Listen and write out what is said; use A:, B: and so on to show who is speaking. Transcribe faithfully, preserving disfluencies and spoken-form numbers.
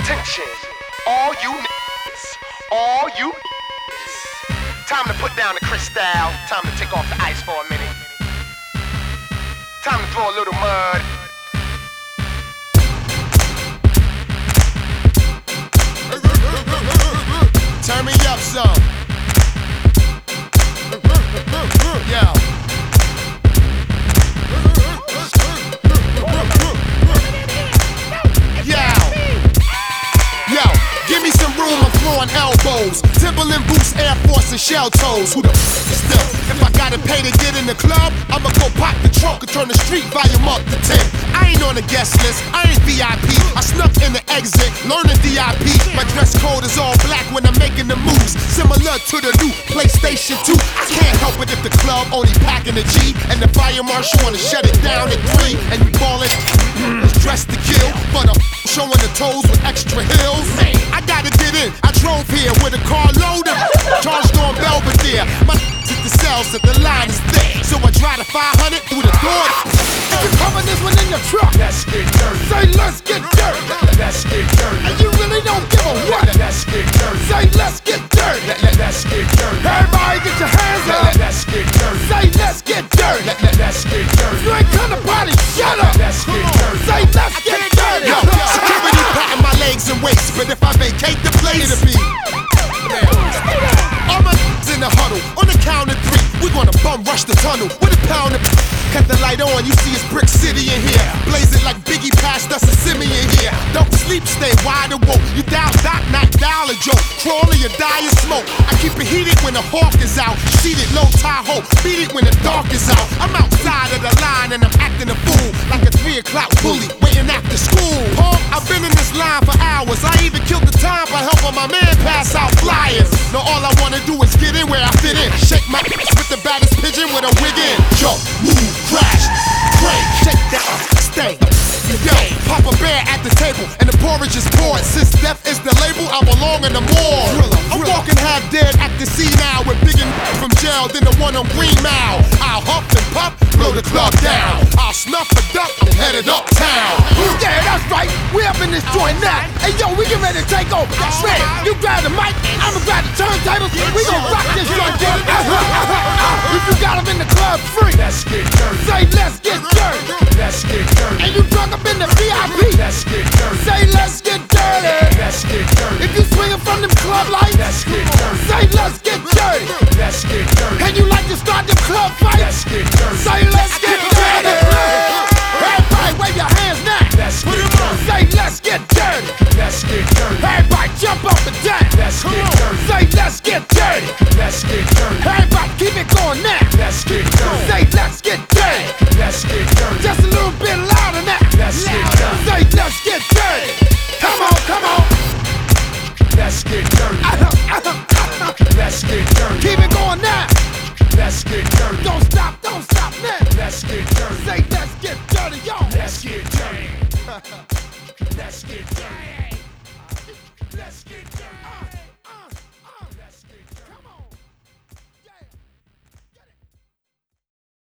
A: Attention, all you niggas, all you niggas. Time to put down the crystal, time to take off the ice for a minute. Time to throw a little mud.
B: Turn me up some. Yo. Yo, give me some room, I'm throwing elbows. Timberland boots, Air Force, and shell toes. Who the f is still? If I gotta pay to get in the club, I'ma go pop the trunk and turn the street volume up to ten. I ain't on the guest list, I ain't V I P. I snuck in the exit, learning D I P. My dress code is all black when I'm making the moves, similar to the new PlayStation two. I can't help it if the club only packing a G, and the fire marshal wanna shut it down at three. And you ballin', it's dressed to kill, but I'm showing the toes with extra heels. Hey, I gotta get in, I drove here with a car loaded, charged on Belvedere. My hit the cells that the line is thick, so I drive the five hundred through the door. If you cover this one in your truck,
C: let's get dirty.
B: Say let's get dirty.
C: Let's get dirty.
B: And you really don't give a what.
C: Let's get dirty.
B: Say let's get dirty.
C: Let's get dirty.
B: Everybody get your hands up.
C: Let's get dirty.
B: Say let's get dirty.
C: Let's get dirty.
B: You ain't come to party, shut up.
C: Let's get dirty.
B: Say let's get dirty. Yo, security patting my legs and waist, but if I vacate the place, it'll be all my in the huddle. On the count of three, we're gonna bum rush the tunnel with a pound of. Cut the light on, you see it's Brick City in here. Blazing like Biggie passed us a Simi in here. Don't sleep, stay wide awoke. You down, doc, not dial a joke. Crawl or you die in smoke. I keep it heated when the hawk is out. Seated low Tahoe, beat it when the dark is out. I'm outside of the line and I'm acting a fool, like a three o'clock bully waiting after school. Punk, I've been in this line for hours. I even killed the time by helping my man pass out flyers. Now all I wanna do is get in where I fit in. Shake my ass with the baddest pigeon with a wig in. Jump, move, crash, break, shake that stain. Yo, Papa Bear at the table and the porridge is poured. Since death is the label, I belong in the morgue. I'm walking half dead at the sea now, with bigger from jail than the one on Green Mile. I'll huff and puff, blow the club down. I'll snuff a duck and head it uptown. Yeah, that's right, we up in this joint now. Hey yo, we get ready to take over. Shred, you grab the mic, I'ma grab the turntables. We gon' rock this joint, Jim. If you got them in the club free,
C: let's get dirty.
B: Say let's get dirty.
C: Let's get dirty.
B: And you drunk up in the V I P,
C: let's get dirty.
B: Say let's get dirty.
C: Let's get dirty.
B: If you swinging from them club lights,
C: let's get dirty.
B: Say let's get dirty.
C: Let's get dirty.
B: And you like to start them club fights,
C: let's get dirty.
B: Say let's get dirty. Everybody wave your hands now.
C: Let's get dirty.
B: Say let's get dirty.
C: Let's get dirty.
B: Everybody jump up and down.
C: Let's get dirty.
B: Say let's get dirty.
C: Let's get dirty.
B: Everybody keep it going now.
C: Let's get dirty.
B: Say let's get dirty.
C: Let's get dirty.
B: Just a little bit louder now.
C: Let's get dirty.
B: Say let's get dirty. Come on, come on.
C: Let's get dirty. Let's get dirty.
B: Keep it going now.
C: Let's get dirty.
B: Don't stop, don't stop now.
C: Let's get dirty.
B: Say let's get dirty, yo.
C: Let's get dirty. Let's get dirty. Let's get dirty.